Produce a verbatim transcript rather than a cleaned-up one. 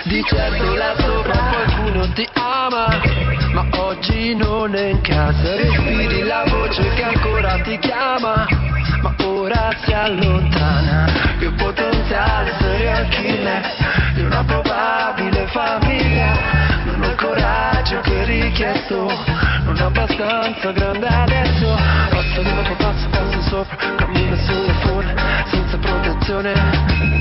Di certo là sopra qualcuno ti ama, ma oggi non è in casa. Respiri la voce che ancora ti chiama, ma ora si allontana. Più potenziale serial killer di una probabile famiglia. Non ho il coraggio che hai richiesto, non è abbastanza grande adesso. Passo di dopo passo, passo sopra, cammino sulle fune senza protezione.